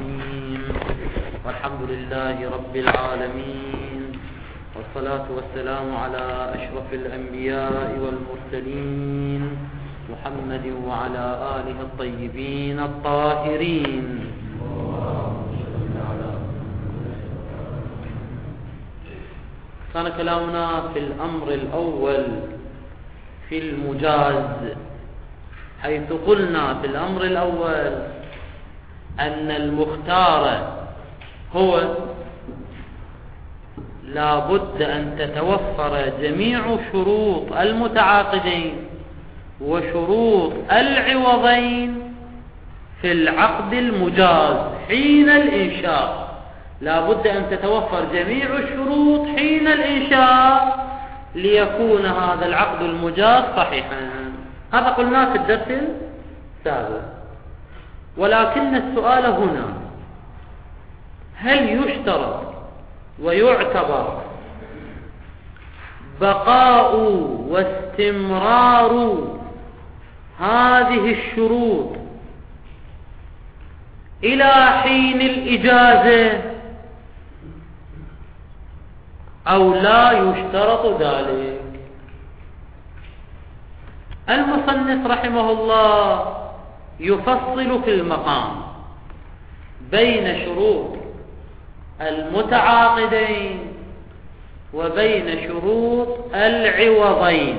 الرحيم. والحمد لله رب العالمين، والصلاة والسلام على أشرف الأنبياء والمرسلين محمد وعلى آله الطيبين الطاهرين. كان كلامنا في الأمر الأول في المجاز، حيث قلنا في الأمر الأول أن المختار هو لا بد أن تتوفر جميع شروط المتعاقدين وشروط العوضين في العقد المجاز حين الإنشاء. لا بد أن تتوفر جميع الشروط حين الإنشاء ليكون هذا العقد المجاز صحيحا. هذا قلناه في الدرس السابق. ولكن السؤال هنا: هل يشترط ويعتبر بقاء واستمرار هذه الشروط إلى حين الإجازة أو لا يشترط ذلك؟ المصنف رحمه الله يفصل في المقام بين شروط المتعاقدين وبين شروط العوضين.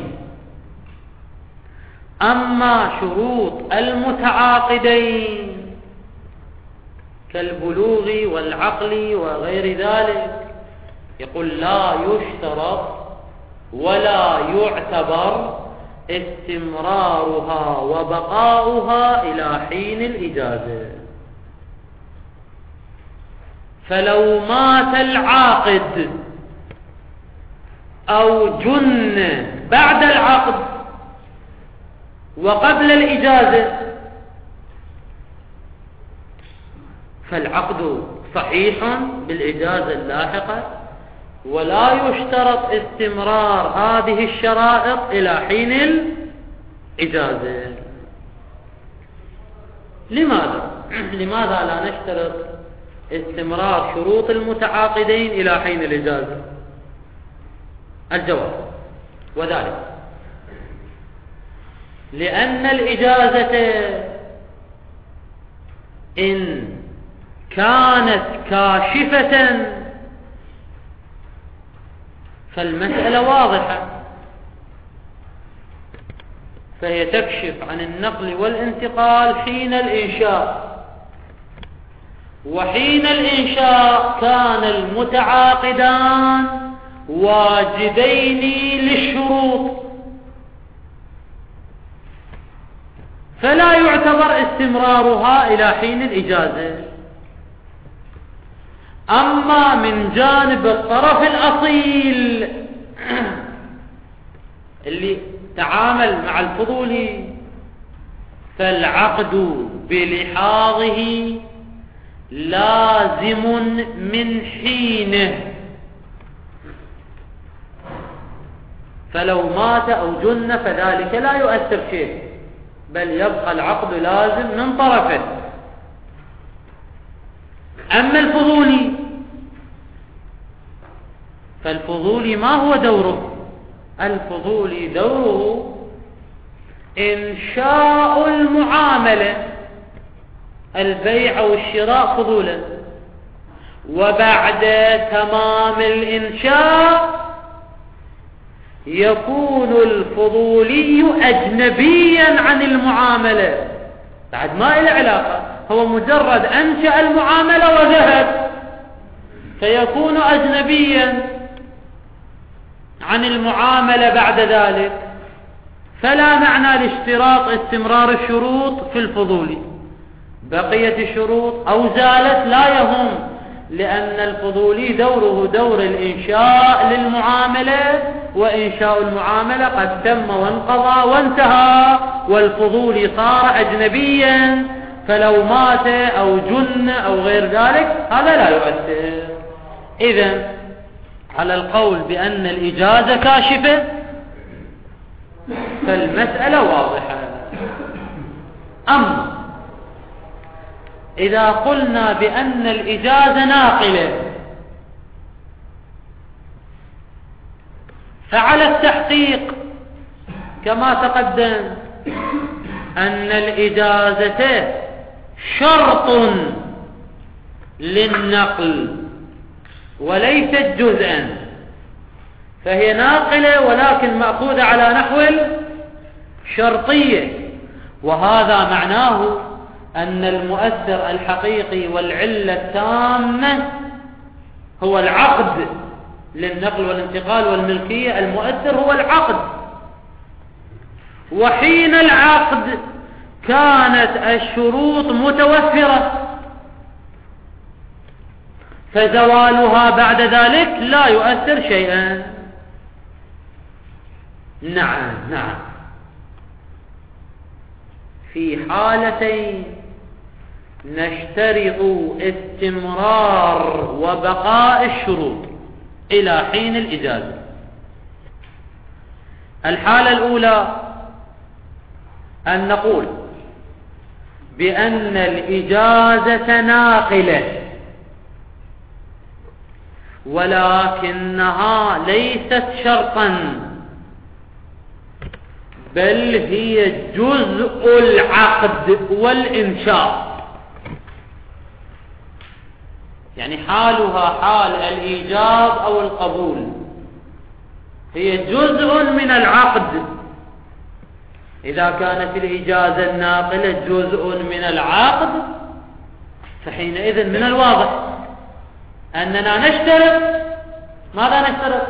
أما شروط المتعاقدين كالبلوغ والعقل وغير ذلك يقول لا يشترط ولا يعتبر استمرارها وبقاؤها إلى حين الإجازة. فلو مات العاقد أو جن بعد العقد وقبل الإجازة فالعقد صحيح بالإجازة اللاحقة، ولا يشترط استمرار هذه الشرائط إلى حين الإجازة. لماذا لا نشترط استمرار شروط المتعاقدين إلى حين الإجازة؟ الجواب: وذلك لأن الإجازة إن كانت كاشفة فالمسألة واضحة، فهي تكشف عن النقل والانتقال حين الإنشاء، وحين الإنشاء كان المتعاقدان واجبين للشروط، فلا يعتبر استمرارها إلى حين الإجازة. أما من جانب الطرف الأصيل اللي تعامل مع الفضولي فالعقد بلحاظه لازم من حينه، فلو مات أو جن فذلك لا يؤثر شيء، بل يبقى العقد لازم من طرفه. أما الفضولي فالفضولي ما هو دوره؟ الفضولي دوره إنشاء المعاملة، البيع والشراء فضولا، وبعد تمام الإنشاء يكون الفضولي أجنبيا عن المعاملة، بعد ما إلى علاقة، هو مجرد أنشأ المعاملة وذهب، فيكون أجنبيا عن المعاملة بعد ذلك. فلا معنى لاشتراط استمرار الشروط في الفضولي. بقية الشروط أو زالت لا يهم، لأن الفضولي دوره دور الإنشاء للمعاملة، وإنشاء المعاملة قد تم وانقضى وانتهى، والفضولي صار أجنبيا، فلو مات أو جن أو غير ذلك هذا لا يؤثر. إذن على القول بأن الإجازة كاشفة فالمسألة واضحة. أما إذا قلنا بأن الإجازة ناقلة، فعلى التحقيق كما تقدم أن الإجازة شرط للنقل وليست جزءا، فهي ناقلة ولكن مأخوذة على نحو الشرطية، وهذا معناه أن المؤثر الحقيقي والعلة التامة هو العقد للنقل والانتقال والملكية. المؤثر هو العقد، وحين العقد كانت الشروط متوفرة، فزوالها بعد ذلك لا يؤثر شيئا. نعم في حالتين نشترط استمرار وبقاء الشروط إلى حين الإجازة. الحالة الأولى أن نقول بأن الإجازة ناقلة ولكنها ليست شرطا، بل هي جزء العقد والإنشاء، يعني حالها حال الإيجاب أو القبول، هي جزء من العقد. إذا كانت الإجازة الناقلة جزء من العقد، فحينئذ من الواضح أننا نشترط ماذا نشترط؟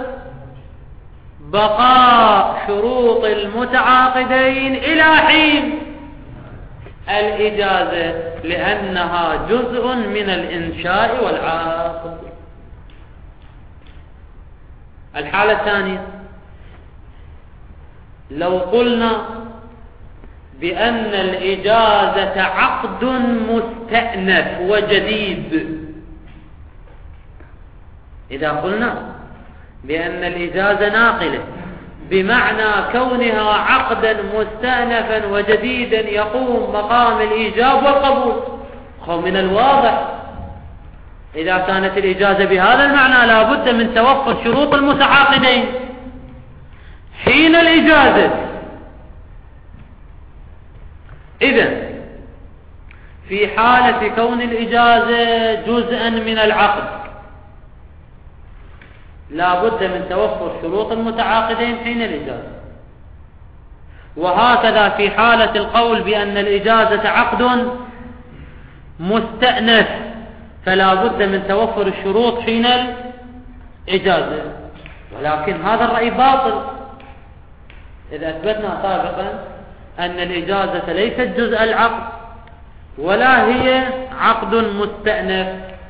بقاء شروط المتعاقدين إلى حين الإجازة، لأنها جزء من الإنشاء والعقد. الحالة الثانية، لو قلنا بأن الإجازة عقد مستأنف وجديد، إذا قلنا بأن الإجازة ناقلة بمعنى كونها عقدا مستأنفا وجديدا يقوم مقام الإيجاب والقبول، من الواضح إذا كانت الإجازة بهذا المعنى لا بد من توفر شروط المتعاقدين حين الإجازة. إذن في حالة كون الإجازة جزءا من العقد لا بد من توفر شروط المتعاقدين حين الإجازة، وهكذا في حالة القول بأن الإجازة عقد مستأنف فلا بد من توفر الشروط حين الإجازة. ولكن هذا الرأي باطل إذا أثبتنا سابقا أن الإجازة ليست جزء العقد ولا هي عقد مستأنف،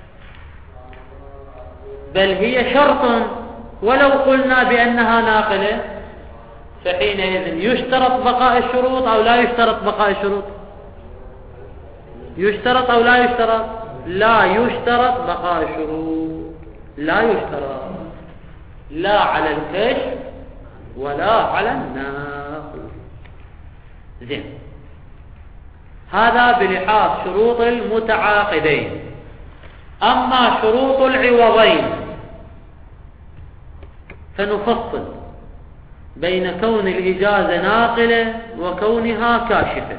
بل هي شرط، ولو قلنا بأنها ناقلة فحينئذ يشترط بقاء الشروط أو لا يشترط بقاء الشروط؟ يشترط أو لا يشترط؟ لا يشترط بقاء الشروط، لا يشترط، لا على الكشف ولا على النقل. زين، هذا بلحاظ شروط المتعاقدين. أما شروط العوضين فنفصل بين كون الإجازة ناقلة وكونها كاشفة.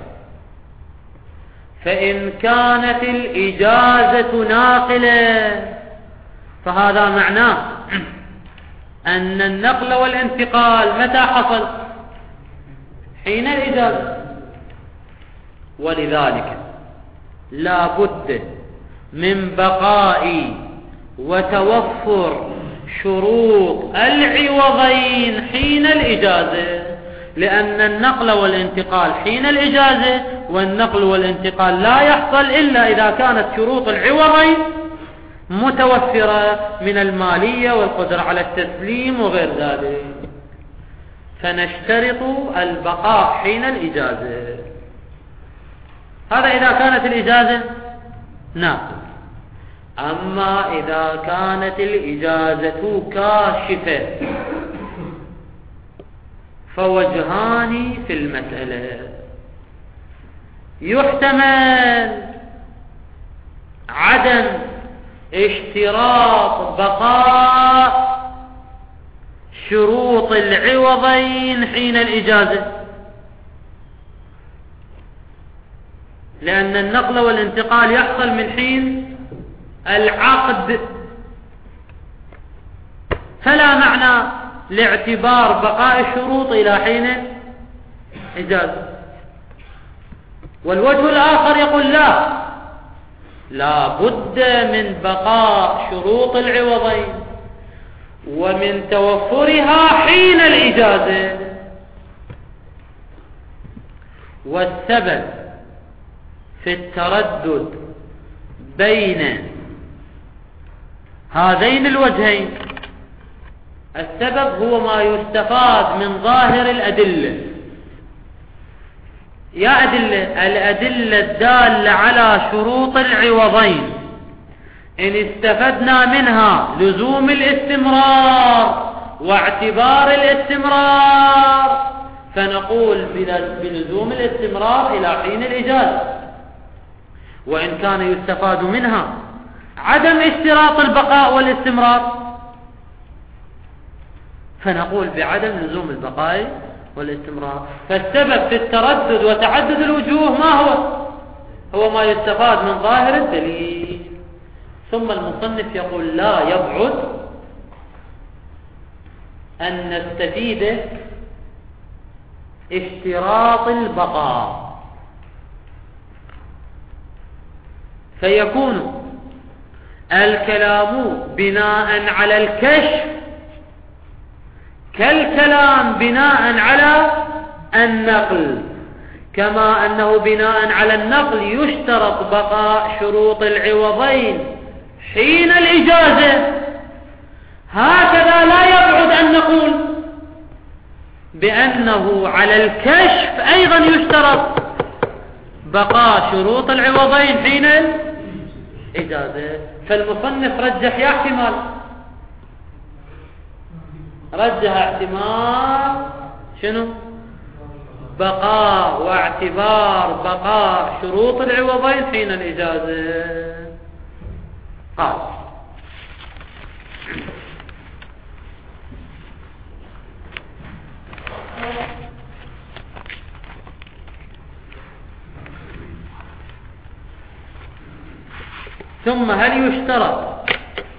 فإن كانت الإجازة ناقلة فهذا معناه أن النقل والانتقال متى حصل؟ حين الإجازة، ولذلك لا بد من بقاء وتوفر شروط العوضين حين الإجازة، لأن النقل والانتقال حين الإجازة، والنقل والانتقال لا يحصل إلا إذا كانت شروط العوضين متوفرة من المالية والقدرة على التسليم وغير ذلك، فنشترط البقاء حين الإجازة. هذا إذا كانت الإجازة ناقلة. أما إذا كانت الإجازة كاشفة فوجهان في المسألة. يحتمل عدم اشتراط بقاء شروط العوضين حين الإجازة، لأن النقل والانتقال يحصل من حين العقد، فلا معنى لاعتبار بقاء الشروط إلى حين إجازة. والوجه الآخر يقول لا بد من بقاء شروط العوضين ومن توفرها حين الإجازة. والسبب في التردد بين هذين الوجهين، السبب هو ما يستفاد من ظاهر الأدلة. يا أدلة؟ الأدلة الدالة على شروط العوضين إن استفدنا منها لزوم الاستمرار واعتبار الاستمرار فنقول بلزوم الاستمرار إلى حين الإجازة، وإن كان يستفاد منها عدم اشتراط البقاء والاستمرار فنقول بعدم لزوم البقاء والاستمرار. فالسبب في التردد وتعدد الوجوه ما هو ما يستفاد من ظاهر الدليل. ثم المصنف يقول لا يبعد أن نستفيد اشتراط البقاء، فيكون الكلام بناء على الكشف كالكلام بناء على النقل، كما أنه بناء على النقل يشترط بقاء شروط العوضين حين الإجازة. هكذا لا يبعد أن نقول بأنه على الكشف أيضا يشترط بقاء شروط العوضين حين الإجازة. فالمصنف رجح يا احتمال، رجح احتمال شنو؟ بقاء واعتبار بقاء شروط العوضين حين الإجازة. قال ثم هل يشترط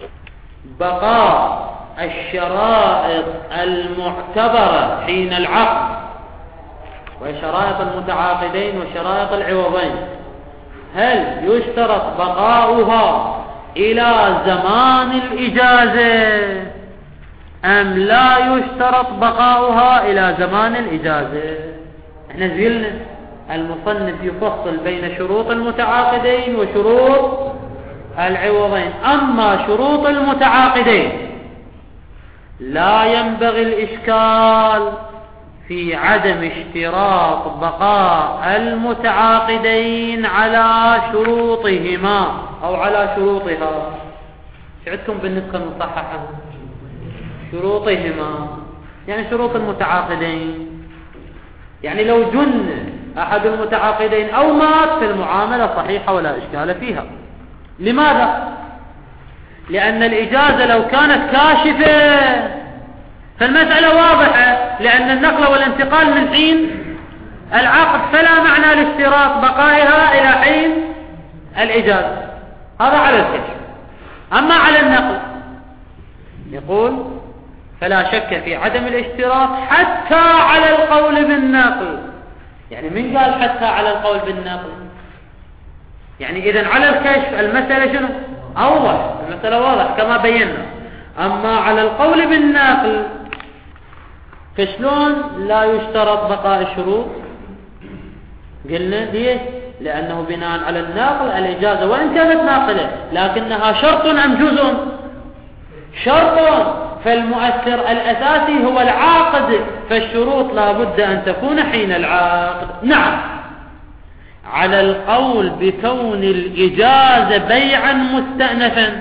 بقاء الشرائط المعتبرة حين العقد وشرائط المتعاقدين وشرائط العوضين، هل يشترط بقاؤها إلى زمان الإجازة أم لا يشترط بقاؤها إلى زمان الإجازة؟ احنا زلنا المصنف يفصل بين شروط المتعاقدين وشروط العوضين. أما شروط المتعاقدين لا ينبغي الإشكال في عدم اشتراط بقاء المتعاقدين على شروطهما أو على شروطها. شعدكم بالنسخة المصححة شروطهما يعني شروط المتعاقدين، يعني لو جن أحد المتعاقدين أو مات في المعاملة صحيحة ولا إشكال فيها. لماذا؟ لأن الإجازة لو كانت كاشفة فالمسألة واضحة، لأن النقل والانتقال من حين العقد فلا معنى لاشتراط بقائها إلى حين الإجازة. هذا على الكشف. أما على النقل يقول فلا شك في عدم الاشتراط حتى على القول بالنقل. يعني من قال حتى على القول بالنقل؟ يعني إذن على الكشف المسألة شنو؟ أوضح، المسألة واضح كما بينا. أما على القول بالنقل فشلون لا يشترط بقاء الشروط؟ قلنا ليش؟ لأنه بناء على النقل الإجازة وإن كانت ناقلة لكنها شرط أم جزء؟ شرط، فالمؤثر الأساسي هو العاقد، فالشروط لا بد أن تكون حين العقد. نعم، على القول بكون الإجازة بيعا مستأنفا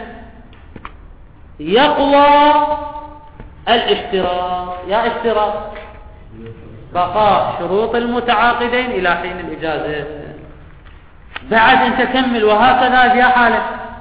يقوى الاشتراط. يا اشتراط بقاء شروط المتعاقدين إلى حين الإجازة. بعد أنت كمل وهكذا يا حالة.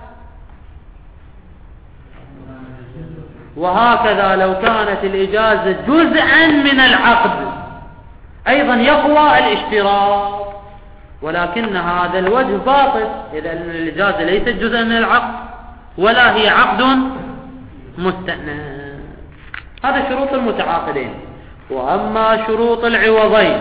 وهكذا لو كانت الإجازة جزءا من العقد أيضا يقوى الاشتراط، ولكن هذا الوجه باطل إذا الإجازة ليست جزءا من العقد ولا هي عقد مستأنف. هذا شروط المتعاقدين. وأما شروط العوضين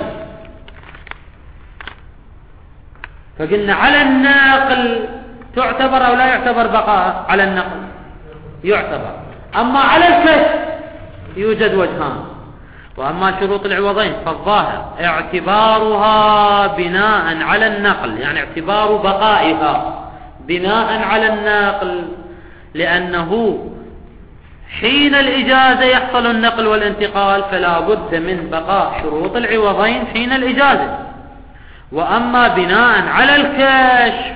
فقلنا على الناقل تعتبر أو لا يعتبر بقاء؟ على النقل يعتبر. أما على الكشف يوجد وجهان. وأما شروط العوضين فالظاهر اعتبارها بناء على النقل، يعني اعتبار بقائها بناء على النقل، لأنه حين الإجازة يحصل النقل والانتقال فلا بد من بقاء شروط العوضين حين الإجازة. وأما بناء على الكشف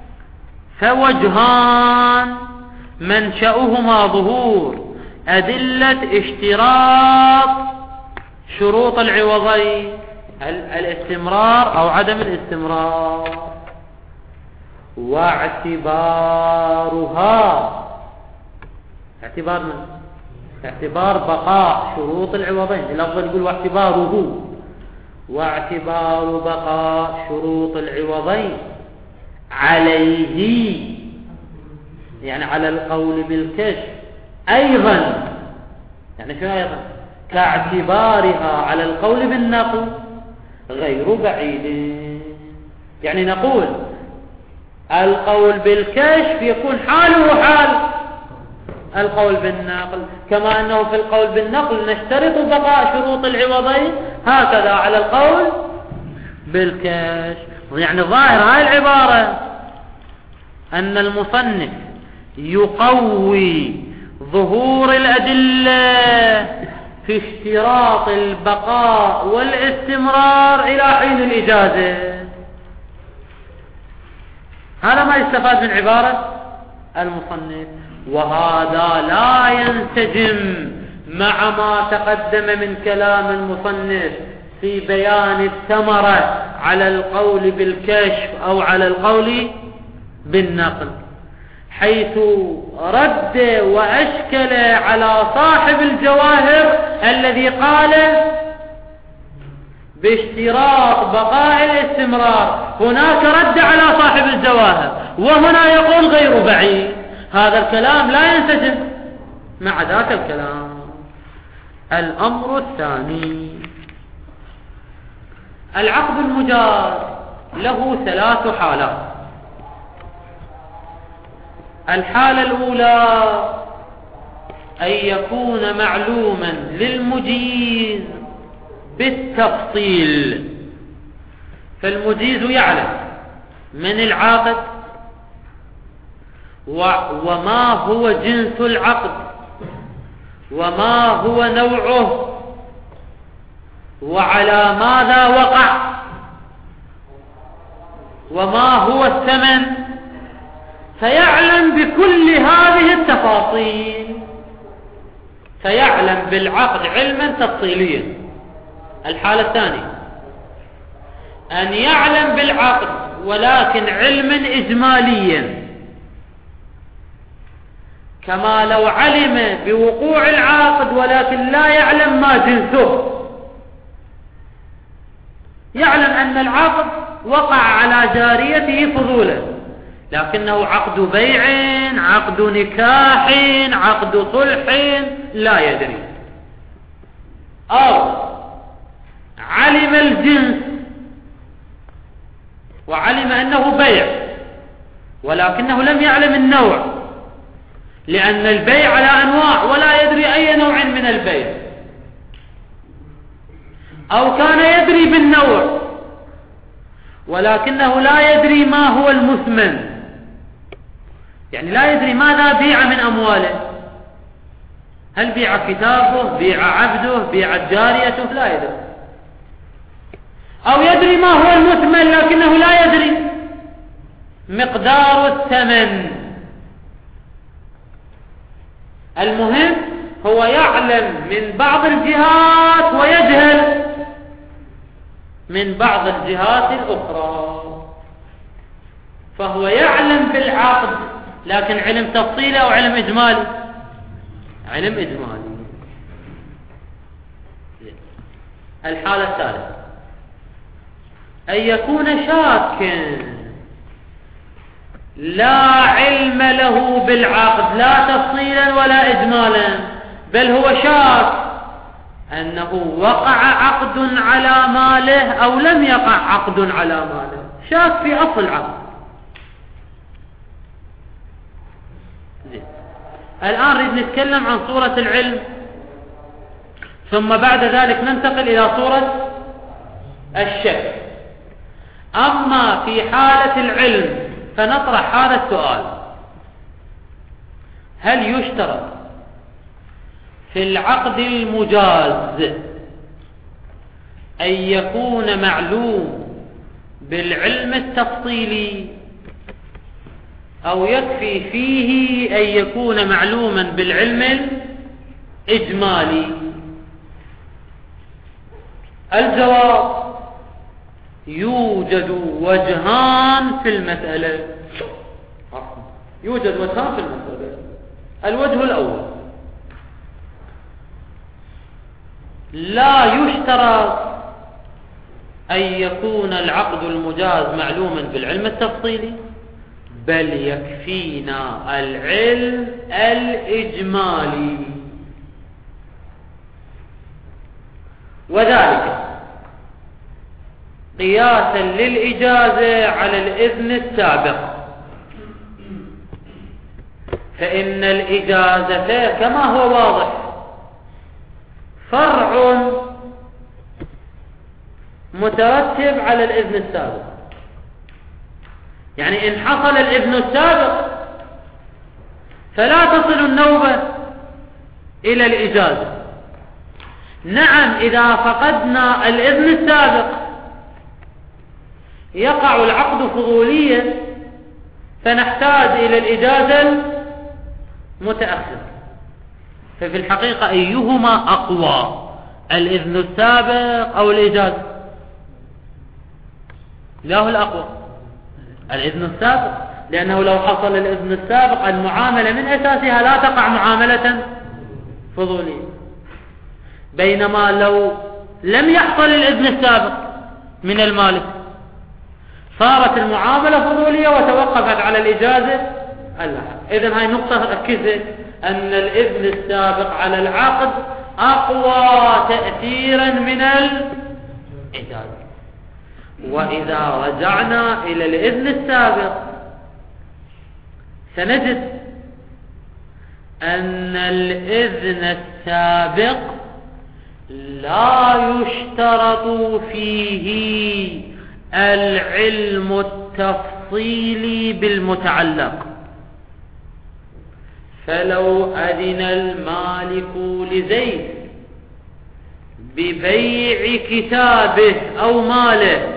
فوجهان منشأهما ظهور أدلة اشتراط شروط العوضين، الاستمرار أو عدم الاستمرار، واعتبارها اعتبار من؟ اعتبار بقاء شروط العوضين. الأفضل يقول واعتباره، واعتبار بقاء شروط العوضين عليه، يعني على القول بالكشف أيضا، يعني شو أيضا؟ كاعتبارها على القول بالنقل غير بعيد. يعني نقول القول بالكشف يكون حاله حال القول بالنقل، كما أنه في القول بالنقل نشترط بقاء شروط العوضين، هكذا على القول بالكشف. يعني ظاهر هاي العبارة أن المصنف يقوي ظهور الأدلة في اشتراط البقاء والاستمرار إلى حين الإجازة. هذا ما يستفاد من عبارة المصنف، وهذا لا ينسجم مع ما تقدم من كلام المصنف في بيان الثمرة على القول بالكشف أو على القول بالنقل، حيث رد وأشكل على صاحب الجواهر الذي قال باشتراط بقاء الاستمرار. هناك رد على صاحب الجواهر وهنا يقول غير بعيد. هذا الكلام لا ينسجم مع ذاك الكلام. الأمر الثاني، العقد المجاز له 3 حالات. الحالة الأولى أن يكون معلوما للمجيز بالتفصيل، فالمجيز يعلم من العقد وما هو جنس العقد وما هو نوعه وعلى ماذا وقع وما هو الثمن، فيعلم بكل هذه التفاصيل، فيعلم بالعقد علما تفصيليا. الحالة الثانية أن يعلم بالعقد ولكن علما إجماليا، كما لو علم بوقوع العقد ولكن لا يعلم ما جنسه. يعلم أن العقد وقع على جاريته فضولا، لكنه عقد بيع، عقد نكاح، عقد صلح، لا يدري. أو علم الجنس وعلم أنه بيع ولكنه لم يعلم النوع، لأن البيع على أنواع ولا يدري أي نوع من البيع. أو كان يدري بالنوع ولكنه لا يدري ما هو المثمن، يعني لا يدري ماذا بيع من أمواله، هل بيع كتابه، بيع عبده، بيع جاريته، لا يدري. أو يدري ما هو المثمن لكنه لا يدري مقدار الثمن. المهم هو يعلم من بعض الجهات ويجهل من بعض الجهات الأخرى. فهو يعلم بالعقد، لكن علم تفصيلي أو علم إجمالي؟ علم إجمالي. الحالة الثالثة أن يكون شاكا لا علم له بالعقد لا تفصيلا ولا إجمالا، بل هو شاك أنه وقع عقد على ماله أو لم يقع عقد على ماله، شاك في أصل عقد. الآن نريد نتكلم عن صورة العلم، ثم بعد ذلك ننتقل إلى صورة الشك. أما في حالة العلم فنطرح هذا السؤال: هل يشترط في العقد المجاز أن يكون معلوم بالعلم التفصيلي، أو يكفي فيه أن يكون معلوما بالعلم الإجمالي؟ الجواب: يوجد وجهان في المسألة. يوجد وجهان في المسألة. الوجه الأول: لا يشترط أن يكون العقد المجاز معلوما بالعلم التفصيلي، بل يكفينا العلم الإجمالي، وذلك قياسا للإجازة على الإذن السابق، فإن الإجازة كما هو واضح فرع مترتب على الإذن السابق. يعني إن حصل الإذن السابق فلا تصل النوبة إلى الإجازة. نعم، إذا فقدنا الإذن السابق يقع العقد فضوليا، فنحتاج إلى الإجازة المتأخرة. ففي الحقيقة أيهما أقوى، الإذن السابق أو الإجازة؟ لا، هو الأقوى الإذن السابق، لأنه لو حصل الإذن السابق المعاملة من أساسها لا تقع معاملة فضولية، بينما لو لم يحصل الإذن السابق من المالك صارت المعاملة فضولية وتوقفت على الإجازة اللاحقة. إذن هاي نقطة ركزت، أن الإذن السابق على العقد أقوى تأثيرا من الإجازة. وإذا رجعنا إلى الإذن السابق سنجد أن الإذن السابق لا يشترط فيه العلم التفصيلي بالمتعلق. فلو أذن المالك لزيد ببيع كتابه أو ماله،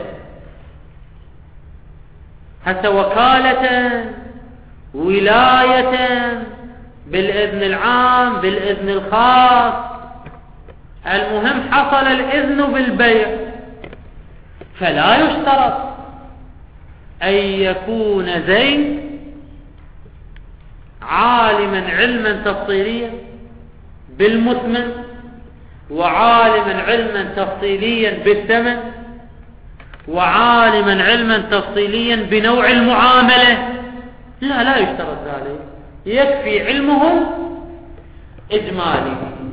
حتى وكالة، ولاية، بالإذن العام، بالإذن الخاص، المهم حصل الإذن بالبيع، فلا يشترط أن يكون زيد عالما علما تفصيليا بالمثمن، وعالما علما تفصيليا بالثمن، وعالما علما تفصيليا بنوع المعاملة. لا يشترط ذلك، يكفي علمه إجمالي.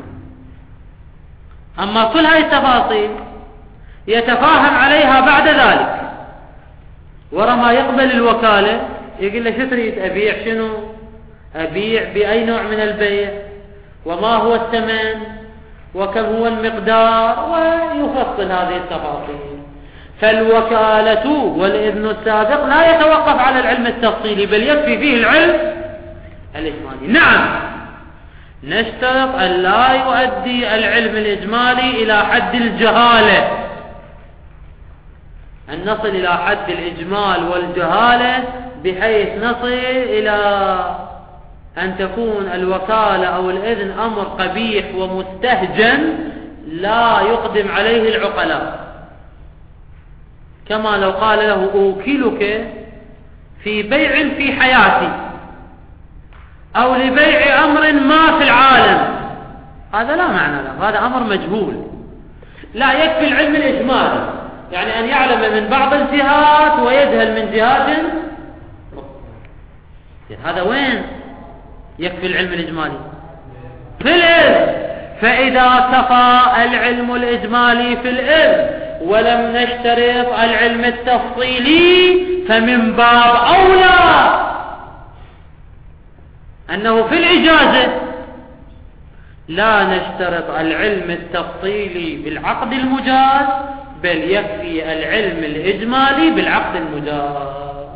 أما كل هاي التفاصيل يتفاهم عليها بعد ذلك، ورا ما يقبل الوكالة يقول له: شو تريد أبيع؟ شنو أبيع؟ بأي نوع من البيع؟ وما هو الثمن؟ وكم هو المقدار؟ ويفصل هذه التفاصيل. فالوكالة والإذن السابق لا يتوقف على العلم التفصيلي، بل يكفي فيه العلم الإجمالي. نعم، نشترط أن لا يؤدي العلم الإجمالي إلى حد الجهالة، أن نصل إلى حد الإجمال والجهالة بحيث نصل إلى أن تكون الوكالة أو الإذن أمر قبيح ومستهجن لا يقدم عليه العقلاء، كما لو قال له: أوكلك في بيع في حياتي أو لبيع أمر ما في العالم، هذا لا معنى له، هذا أمر مجهول. لا يكفي العلم الإجمالي، يعني أن يعلم من بعض الجهات ويجهل من جهات. هذا وين يكفي العلم الإجمالي؟ في الإذن. فإذا كفى العلم الإجمالي في الإذن ولم نشترط العلم التفصيلي، فمن باب أولى أنه في الإجازة لا نشترط العلم التفصيلي بالعقد المجاز، بل يكفي العلم الإجمالي بالعقد المجاز.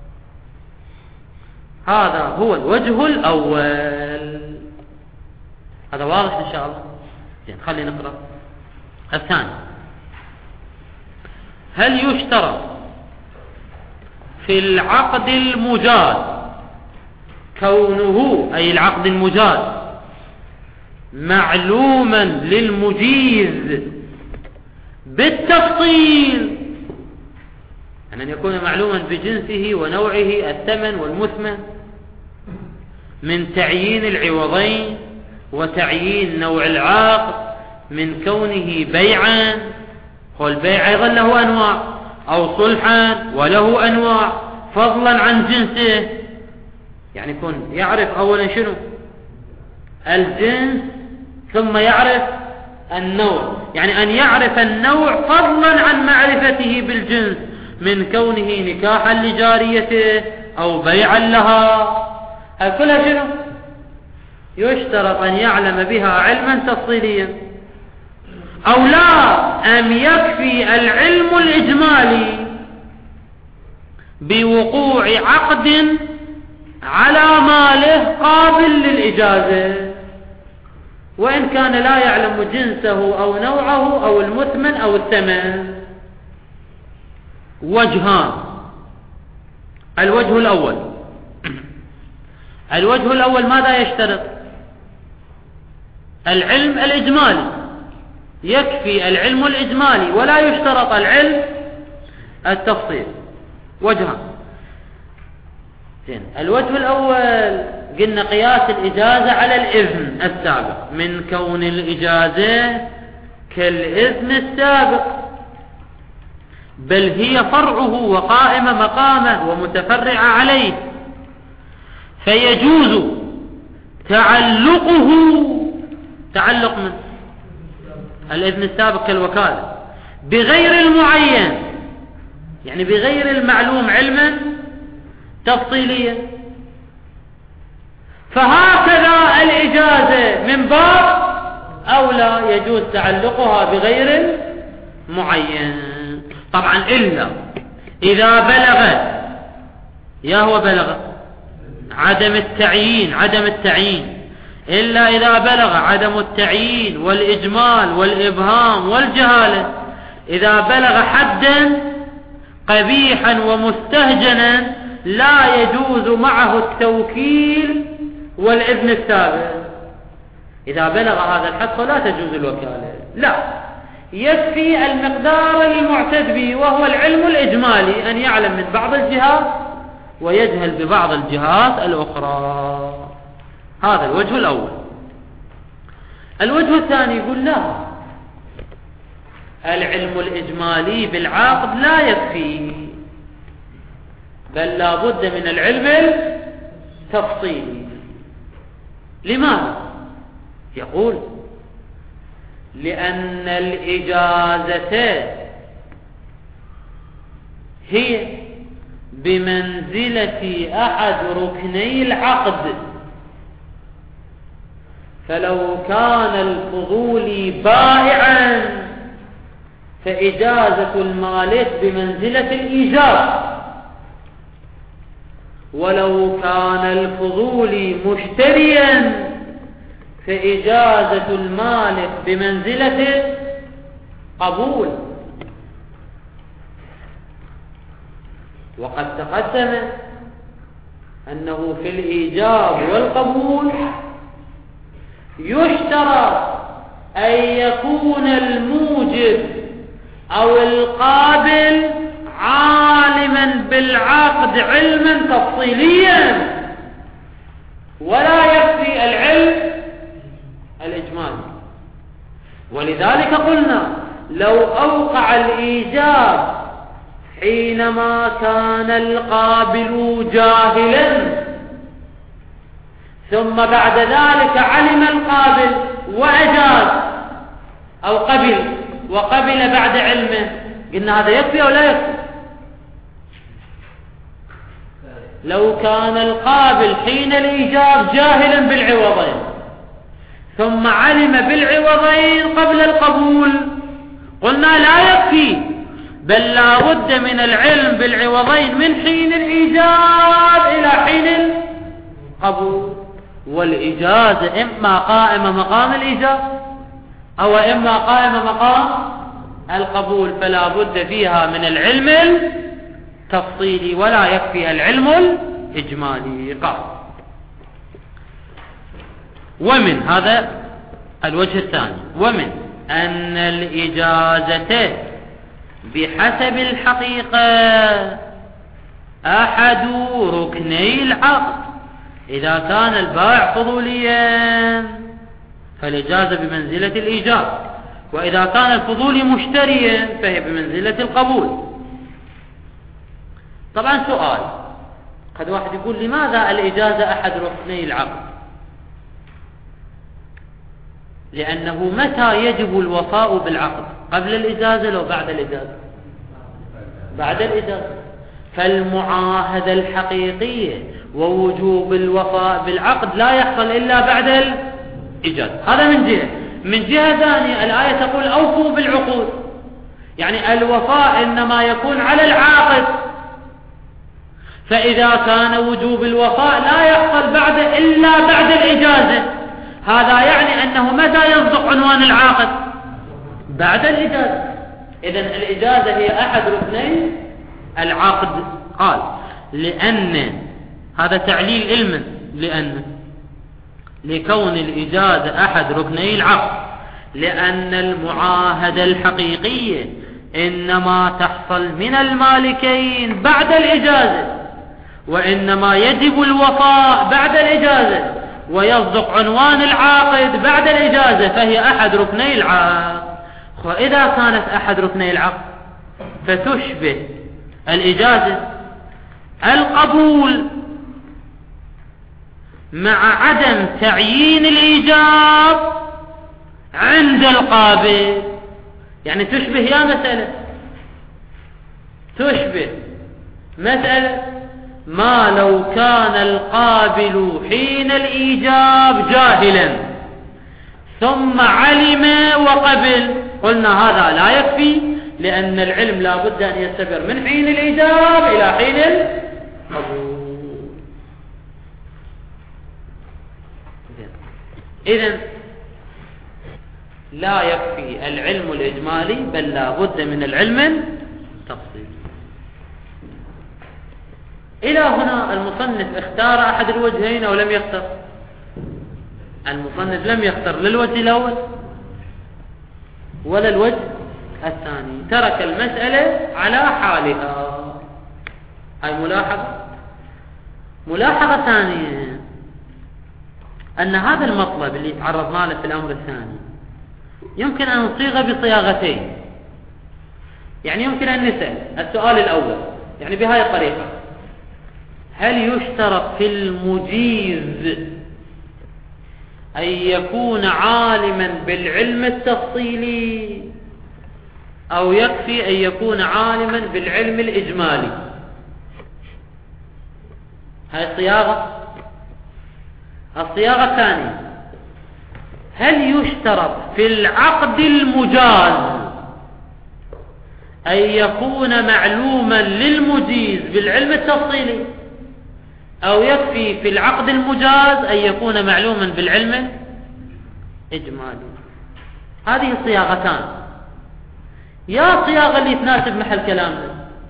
هذا هو الوجه الأول. هذا واضح إن شاء الله. خلينا نقرأ الثاني. هل يشترط في العقد المجاز كونه، أي العقد المجاز، معلوما للمجيز بالتفصيل، أن يكون معلوما بجنسه ونوعه الثمن والمثمن، من تعيين العوضين وتعيين نوع العقد، من كونه بيعا، والبيع أيضا له أنواع، أو صلحا وله أنواع، فضلا عن جنسه، يعني يكون يعرف أولا شنو الجنس ثم يعرف النوع، يعني أن يعرف النوع فضلا عن معرفته بالجنس، من كونه نكاحا لجاريته أو بيعا لها، كلها شنو يشترط أن يعلم بها علما تفصيليا. أو لا، أم يكفي العلم الإجمالي بوقوع عقد على ماله قابل للإجازة، وإن كان لا يعلم جنسه أو نوعه أو المثمن أو الثمن. وجهان. الوجه الأول ماذا يشترط؟ العلم الإجمالي، يكفي العلم الإجمالي ولا يشترط العلم التفصيل. وجهان. الوجه الأول قلنا قياس الإجازة على الإذن السابق، من كون الإجازة كالإذن السابق، بل هي فرعه وقائمة مقامه ومتفرعة عليه، فيجوز تعلق من الإذن السابق كالوكالة بغير المعين، يعني بغير المعلوم علما تفصيليا. فهكذا الإجازة من باب أولى يجوز تعلقها بغير معين. طبعا إلا إذا بلغ عدم التعيين، إلا إذا بلغ عدم التعيين والإجمال والإبهام والجهالة، إذا بلغ حدا قبيحا ومستهجنا لا يجوز معه التوكيل والإذن السابق. إذا بلغ هذا الحد فلا تجوز الوكالة، لا، يكفي المقدار المعتد به، وهو العلم الإجمالي، أن يعلم من بعض الجهات ويجهل ببعض الجهات الأخرى. هذا الوجه الأول. الوجه الثاني يقول لا، العلم الإجمالي بالعقد لا يكفي، بل لا بد من العلم التفصيلي. لماذا؟ يقول لأن الإجازة هي بمنزلة أحد ركني العقد، فلو كان الفضول بائعا فإجازة المالك بمنزلة الإيجاب، ولو كان الفضول مشتريا فإجازة المالك بمنزلة قبول. وقد تقدم أنه في الإيجاب والقبول يشترط أن يكون الموجب أو القابل عالما بالعقد علما تفصيليا، ولا يكفي العلم الإجمالي. ولذلك قلنا لو أوقع الإيجاب حينما كان القابل جاهلا، ثم بعد ذلك علم القابل وأجاز أو قبل وقبل بعد علمه، قلنا هذا يكفي أو لا يكفي؟ لو كان القابل حين الإيجاب جاهلا بالعوضين ثم علم بالعوضين قبل القبول، قلنا لا يكفي، بل لا بد من العلم بالعوضين من حين الإيجاب إلى حين القبول. والإجازة إما قائمة مقام الإيجاب أو إما قائمة مقام القبول، فلا بد فيها من العلم التفصيلي ولا يكفي العلم الإجمالي. قال ومن هذا الوجه الثاني، ومن أن الإجازة بحسب الحقيقة أحد ركني العقد. إذا كان البائع فضوليا فالإجازة بمنزلة الإيجاب، وإذا كان الفضولي مشتريا فهي بمنزلة القبول. طبعا سؤال، قد واحد يقول لماذا الإجازة أحد ركني العقد؟ لأنه متى يجب الوفاء بالعقد؟ قبل الإجازة لو بعد الإجازة؟ بعد الإجازة. فالمعاهدة الحقيقية ووجوب الوفاء بالعقد لا يحصل إلا بعد الإجازة. هذا من جهة. من جهة ثانية الآية تقول أوفوا بالعقود، يعني الوفاء إنما يكون على العاقد، فإذا كان وجوب الوفاء لا يحصل إلا بعد الإجازة، هذا يعني أنه متى يصدق عنوان العاقد؟ بعد الإجازة. إذن الإجازة هي أحد ركني العقد. قال لأن هذا تعليل علما، لأن لكون الإجازة أحد ركني العقد، لأن المعاهدة الحقيقية إنما تحصل من المالكين بعد الإجازة، وإنما يجب الوفاء بعد الإجازة، ويصدق عنوان العاقد بعد الإجازة، فهي أحد ركني العقد. وإذا كانت أحد ركني العقد فتشبه الإجازة القبول مع عدم تعيين الإيجاب عند القابل. يعني تشبه يا مسألة، تشبه مسألة ما لو كان القابل حين الإيجاب جاهلا ثم علم وقبل، قلنا هذا لا يكفي، لأن العلم لا بد أن يستمر من حين الإيجاب إلى حين القبول. إذن لا يكفي العلم الإجمالي، بل لا بد من العلم التفصيلي. إلى هنا المصنف اختار أحد الوجهين أو لم يختر؟ المصنف لم يختر للوجه الأول ولا الوجه الثاني، ترك المسألة على حالها. هاي ملاحظة ثانية، أن هذا المطلب اللي تعرضنا له في الأمر الثاني يمكن أن نصيغه بصياغتين. يعني يمكن أن نسأل السؤال الأول يعني بهذه الطريقة: هل يشترط في المجيز أن يكون عالما بالعلم التفصيلي، أو يكفي أن يكون عالما بالعلم الإجمالي؟ هذه الصياغة الثانية: هل يشترط في العقد المجاز أن يكون معلوما للمجيز بالعلم التفصيلي، أو يكفي في العقد المجاز أن يكون معلوما بالعلم الإجمالي؟ هذه صياغتان، يا صياغة اللي تناسب محل كلامنا.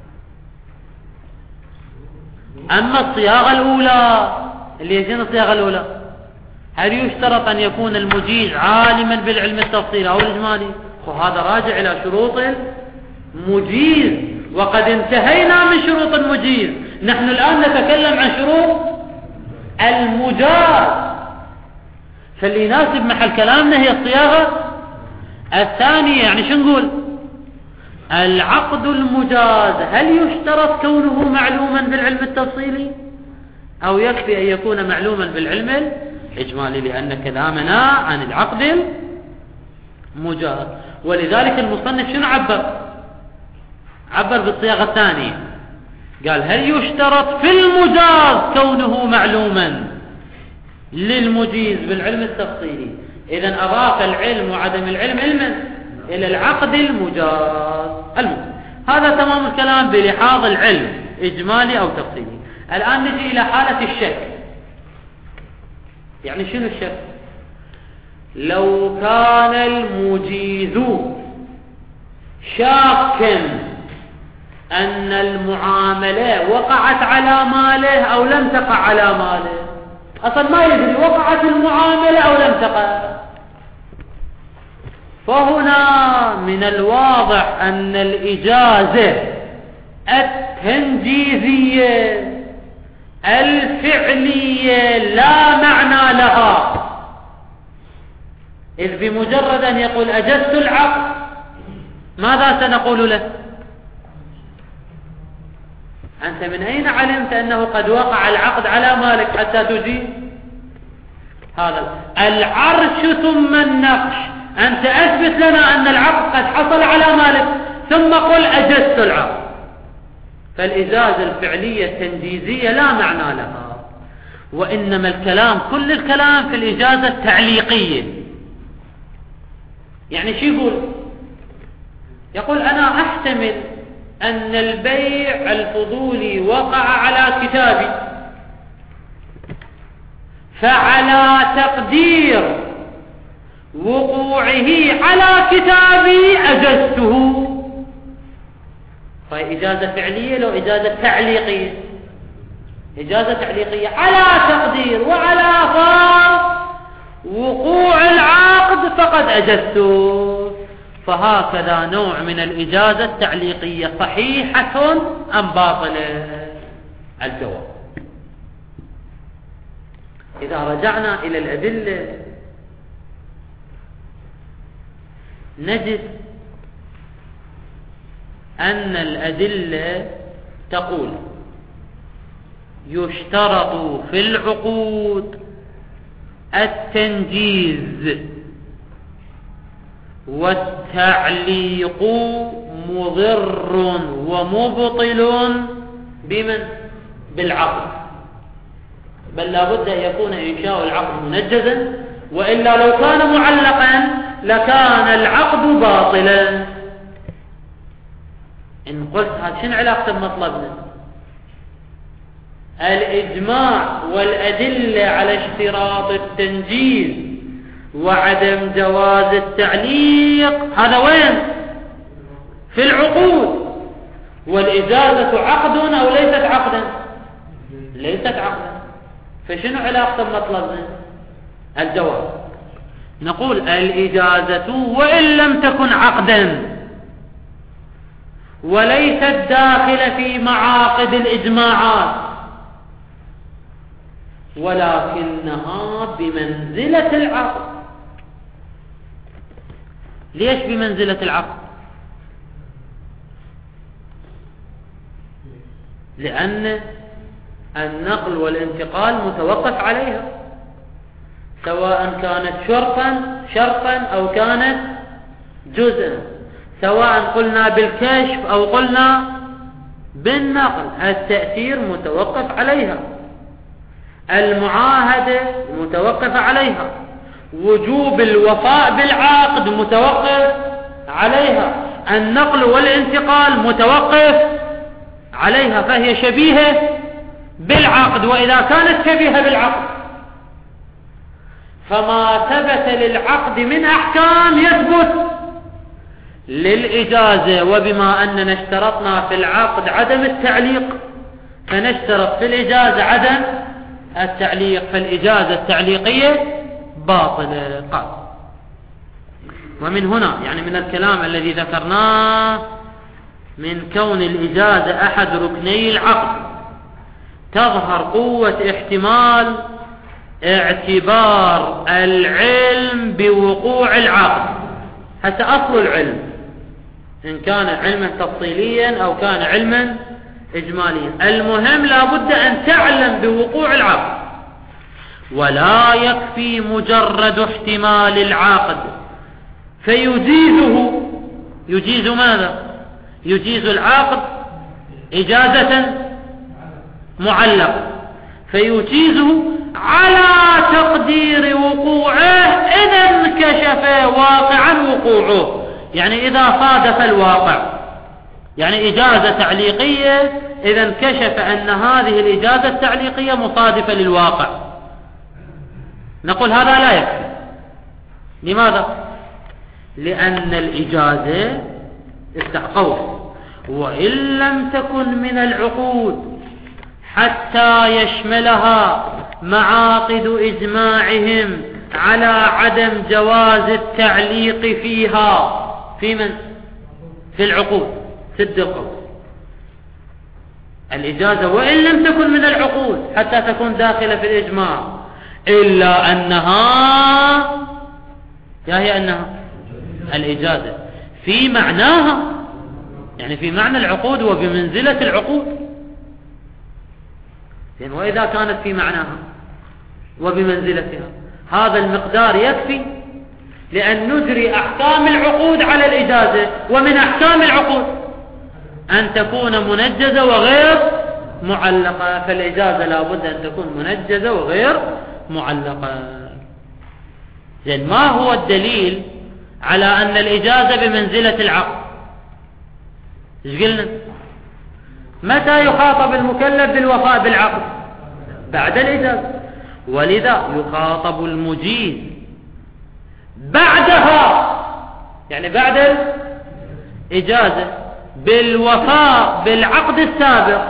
أما الصياغة الأولى اللي يجينا الصياغة الأولى: هل يشترط أن يكون المجيز عالما بالعلم التفصيلي أو الإجمالي؟ وهذا راجع إلى شروط المجيز، وقد انتهينا من شروط المجيز. نحن الآن نتكلم عن شروط المجاز، فاللي يناسب محل كلامنا هي الصياغة الثانية. يعني شو نقول؟ العقد المجاز هل يشترط كونه معلوما بالعلم التفصيلي أو يكفي أن يكون معلوما بالعلم الإجمالي؟ لأن كلامنا عن العقد المجاز. ولذلك المصنف شنو عبر بالصياغة الثانية، قال هل يشترط في المجاز كونه معلوما للمجيز بالعلم التفصيلي؟ إذن أضاف العلم وعدم العلم علما إلى العقد المجاز. هذا تمام الكلام بلحاظ العلم إجمالي أو تفصيلي. الآن نجي إلى حالة الشك. يعني شنو الشك؟ لو كان المجيز شاكا أن المعاملة وقعت على ماله أو لم تقع على ماله، أصلا ما يدري وقعت المعاملة أو لم تقع، فهنا من الواضح أن الإجازة التنجيزية الفعلية لا معنى لها، إذ بمجرد أن يقول أجزت العقد ماذا سنقول له؟ أنت من أين علمت أنه قد وقع العقد على مالك حتى تجيب؟ هذا العرش ثم النقش. أنت أثبت لنا أن العقد قد حصل على مالك ثم قل أجزت العقد. فالإجازة الفعلية التنجيزية لا معنى لها، وإنما الكلام كل الكلام في الإجازة التعليقية. يعني شو يقول أنا أحتمل أن البيع الفضولي وقع على كتابي، فعلى تقدير وقوعه على كتابي أجزته. فهي إجازة فعلية لو إجازة تعليقية؟ إجازة تعليقية على تقدير وعلى فرض وقوع العقد فقد أجزته. فهكذا نوع من الإجازة التعليقية صحيحة أم باطلة؟ الجواب. إذا رجعنا إلى الأدلة نجد أن الأدلة تقول يشترط في العقود التنجيز والتعليق مضر ومبطل بمن؟ بالعقد، بل لا بد أن يكون إنشاء العقد منجزا، وإلا لو كان معلقا لكان العقد باطلا. إن قلت هذا شنو علاقة بمطلبنا؟ الإجماع والأدلة على اشتراط التنجيز وعدم جواز التعليق هذا وين؟ في العقود. والإجازة عقد أو ليست عقدا؟ ليست عقدا. فشنو علاقة بمطلبنا؟ الجواب نقول الإجازة وإن لم تكن عقدا وليست داخلة في معاقد الإجماعات، ولكنها بمنزلة العقد. ليش بمنزلة العقد؟ لأن النقل والانتقال متوقف عليها، سواء كانت شرطا أو كانت جزءا، سواء قلنا بالكشف أو قلنا بالنقل، التأثير متوقف عليها، المعاهدة متوقف عليها، وجوب الوفاء بالعقد متوقف عليها، النقل والانتقال متوقف عليها، فهي شبيهة بالعقد. وإذا كانت شبيهة بالعقد فما ثبت للعقد من أحكام يثبت للإجازة. وبما أننا اشترطنا في العقد عدم التعليق فنشترط في الإجازة عدم التعليق، فالإجازة التعليقية باطلة. قال ومن هنا يعني من الكلام الذي ذكرناه من كون الإجازة أحد ركني العقد تظهر قوة احتمال اعتبار العلم بوقوع العقد. حتى أصل العلم إن كان علما تفصيليا أو كان علما إجماليا، المهم لا بد أن تعلم بوقوع العقد. ولا يكفي مجرد احتمال العقد فيجيزه. يجيز ماذا؟ يجيز العقد إجازة معلقة، فيجيزه على تقدير وقوعه إذا انكشف واقعا وقوعه، يعني إذا صادف الواقع، يعني إجازة تعليقية إذا انكشف أن هذه الإجازة التعليقية مصادفة للواقع، نقول هذا لا يكفي. لماذا؟ لأن الإجازة استحقوا وإن لم تكن من العقود حتى يشملها معاقد إجماعهم على عدم جواز التعليق فيها. في من؟ في العقود. سد القول الإجازة وإن لم تكن من العقود حتى تكون داخلة في الإجماع، إلا أنها هي أنها الإجازة في معناها، يعني في معنى العقود وبمنزلة العقود. يعني وإذا كانت في معناها وبمنزلتها هذا المقدار يكفي لأن نجري أحكام العقود على الإجازة. ومن أحكام العقود أن تكون منجزة وغير معلقة، فالإجازة لا بد أن تكون منجزة وغير معلقة. يعني ما هو الدليل على أن الإجازة بمنزلة العقد؟ إيش قلنا؟ متى يخاطب المكلف بالوفاء بالعقد؟ بعد الإجازة. ولذا يخاطب المجيز بعدها، يعني بعد الإجازة، بالوفاء بالعقد السابق.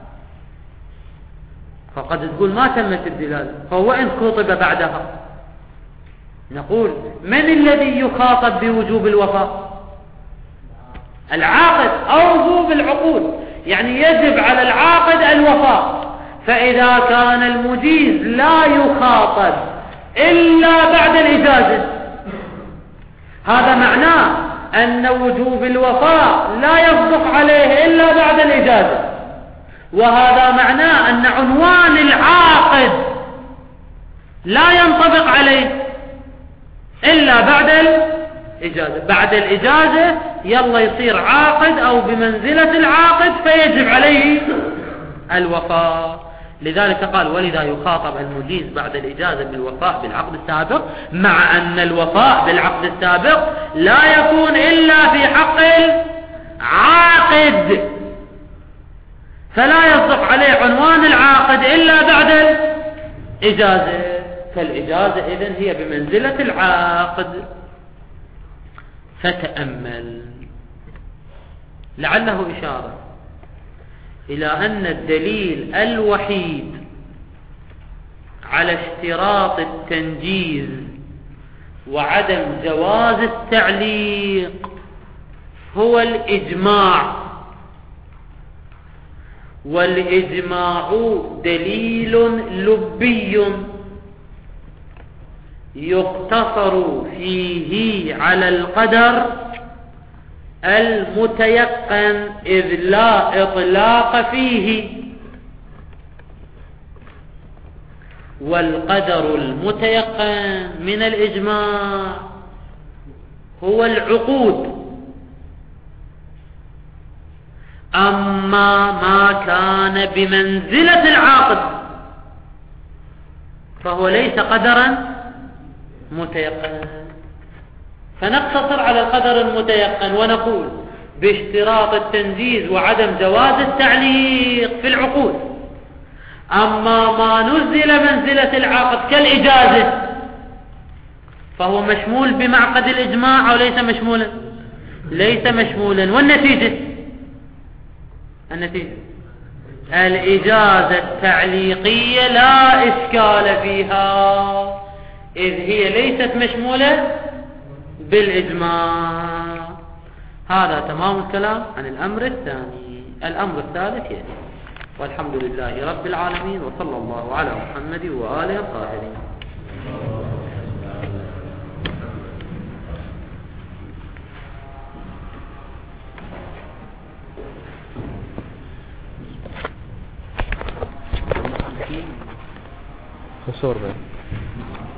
فقد تقول ما تمت الدلالة، فهو إن خطب بعدها نقول من الذي يخاطب بوجوب الوفاء؟ العاقد. أوفوا بالعقود، يعني يجب على العاقد الوفاء. فإذا كان المجيز لا يخاطب إلا بعد الإجازة، هذا معناه أن وجوب الوفاء لا يصدق عليه إلا بعد الإجازة، وهذا معناه أن عنوان العاقد لا ينطبق عليه إلا بعد الإجازة. بعد الإجازة يلا يصير عاقد أو بمنزلة العاقد فيجب عليه الوفاء. لذلك قال ولذا يخاطب المجيز بعد الإجازة بالوفاء بالعقد السابق، مع أن الوفاء بالعقد السابق لا يكون إلا في حق العاقد، فلا يصدق عليه عنوان العاقد إلا بعد الإجازة. فالإجازة إذن هي بمنزلة العاقد. فتأمل لعله إشارة إلى أن الدليل الوحيد على اشتراط التنجيز وعدم جواز التعليق هو الإجماع، والإجماع دليل لبي يقتصر فيه على القدر المتيقن إذ لا إطلاق فيه. والقدر المتيقن من الإجماع هو العقود. أما ما كان بمنزلة العاقد فهو ليس قدرا متيقنا. فنقتصر على القدر المتيقن ونقول باشتراط التنجيز وعدم جواز التعليق في العقود. أما ما نزل منزلة العقد كالإجازة فهو مشمول بمعقد الإجماع أو ليس مشمولا؟ ليس مشمولا. والنتيجة الإجازة التعليقية لا إشكال فيها إذ هي ليست مشمولة بالإجماع. هذا تمام الكلام عن الأمر الثاني. الأمر الثالث يأتي. والحمد لله رب العالمين، وصلى الله على محمد وآله الطاهرين. خسور بين